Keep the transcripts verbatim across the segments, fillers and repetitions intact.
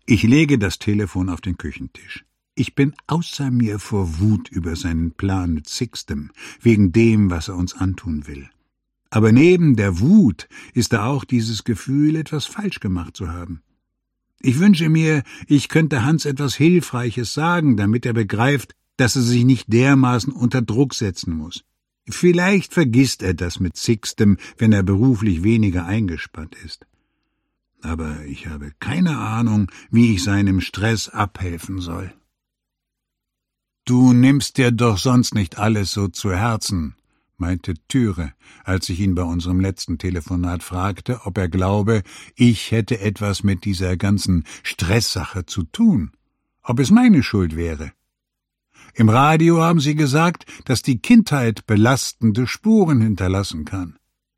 Ich lege das Telefon auf den Küchentisch. Ich bin außer mir vor Wut über seinen Plan mit Sixtem, wegen dem, was er uns antun will. Aber neben der Wut ist da auch dieses Gefühl, etwas falsch gemacht zu haben. Ich wünsche mir, ich könnte Hans etwas Hilfreiches sagen, damit er begreift, dass er sich nicht dermaßen unter Druck setzen muss. Vielleicht vergisst er das mit Sixtem, wenn er beruflich weniger eingespannt ist. Aber ich habe keine Ahnung, wie ich seinem Stress abhelfen soll. »Du nimmst dir doch sonst nicht alles so zu Herzen«, meinte Thüre, als ich ihn bei unserem letzten Telefonat fragte, ob er glaube, ich hätte etwas mit dieser ganzen Stresssache zu tun, ob es meine Schuld wäre. Im Radio haben Sie gesagt, dass die Kindheit belastende Spuren hinterlassen kann.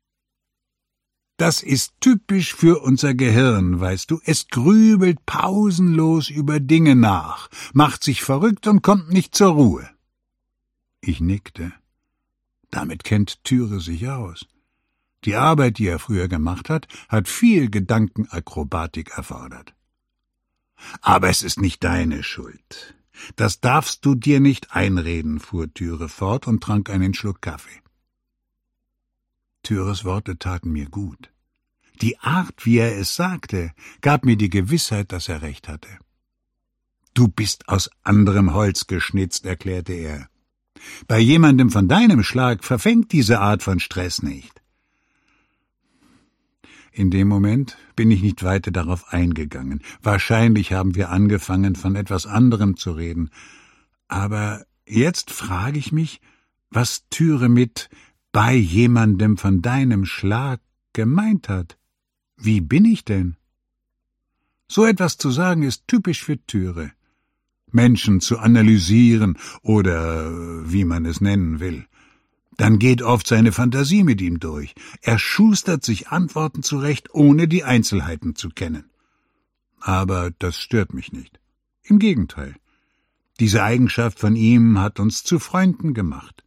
Das ist typisch für unser Gehirn, weißt du. Es grübelt pausenlos über Dinge nach, macht sich verrückt und kommt nicht zur Ruhe. Ich nickte. Damit kennt Thüre sich aus. Die Arbeit, die er früher gemacht hat, hat viel Gedankenakrobatik erfordert. Aber es ist nicht deine Schuld. Das darfst du dir nicht einreden, fuhr Thüre fort und trank einen Schluck Kaffee. Thüres Worte taten mir gut. Die Art, wie er es sagte, gab mir die Gewissheit, dass er recht hatte. »Du bist aus anderem Holz geschnitzt«, erklärte er. »Bei jemandem von deinem Schlag verfängt diese Art von Stress nicht.« In dem Moment bin ich nicht weiter darauf eingegangen. Wahrscheinlich haben wir angefangen, von etwas anderem zu reden. Aber jetzt frage ich mich, was Thüre mit »bei jemandem von deinem Schlag« gemeint hat. Wie bin ich denn? So etwas zu sagen ist typisch für Thüre. Menschen zu analysieren oder wie man es nennen will. Dann geht oft seine Fantasie mit ihm durch. Er schustert sich Antworten zurecht, ohne die Einzelheiten zu kennen. Aber das stört mich nicht. Im Gegenteil. Diese Eigenschaft von ihm hat uns zu Freunden gemacht.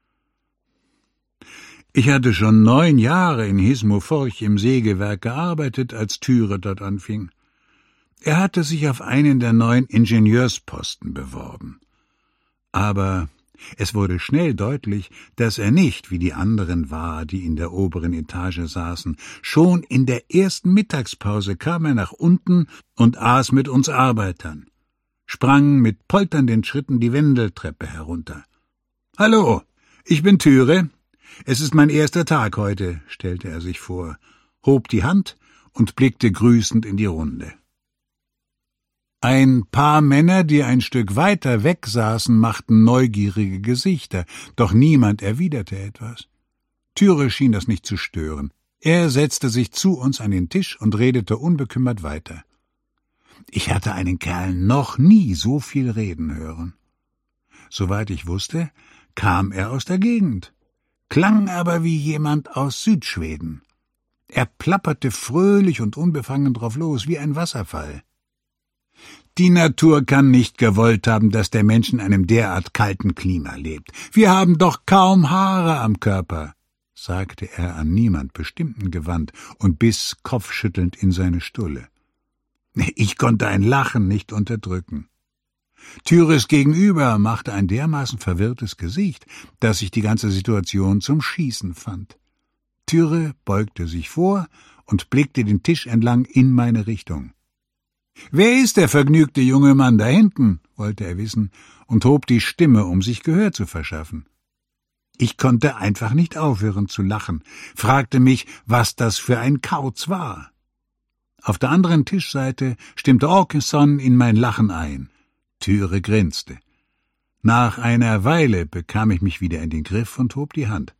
Ich hatte schon neun Jahre in Hismoforch im Sägewerk gearbeitet, als Thüre dort anfing. Er hatte sich auf einen der neuen Ingenieursposten beworben. Aber es wurde schnell deutlich, dass er nicht wie die anderen war, die in der oberen Etage saßen. Schon in der ersten Mittagspause kam er nach unten und aß mit uns Arbeitern, sprang mit polternden Schritten die Wendeltreppe herunter. »Hallo, ich bin Thüre. Es ist mein erster Tag heute«, stellte er sich vor, hob die Hand und blickte grüßend in die Runde. Ein paar Männer, die ein Stück weiter weg saßen, machten neugierige Gesichter, doch niemand erwiderte etwas. Thüre schien das nicht zu stören. Er setzte sich zu uns an den Tisch und redete unbekümmert weiter. Ich hatte einen Kerl noch nie so viel reden hören. Soweit ich wusste, kam er aus der Gegend, klang aber wie jemand aus Südschweden. Er plapperte fröhlich und unbefangen drauf los, wie ein Wasserfall. Die Natur kann nicht gewollt haben, dass der Mensch in einem derart kalten Klima lebt. Wir haben doch kaum Haare am Körper, sagte er an niemand Bestimmten gewandt und biss kopfschüttelnd in seine Stulle. Ich konnte ein Lachen nicht unterdrücken. Thüres Gegenüber machte ein dermaßen verwirrtes Gesicht, dass ich die ganze Situation zum Schießen fand. Thüre beugte sich vor und blickte den Tisch entlang in meine Richtung. »Wer ist der vergnügte junge Mann da hinten?« wollte er wissen und hob die Stimme, um sich Gehör zu verschaffen. Ich konnte einfach nicht aufhören zu lachen, fragte mich, was das für ein Kauz war. Auf der anderen Tischseite stimmte Orkesson in mein Lachen ein. Thüre grinste. Nach einer Weile bekam ich mich wieder in den Griff und hob die Hand.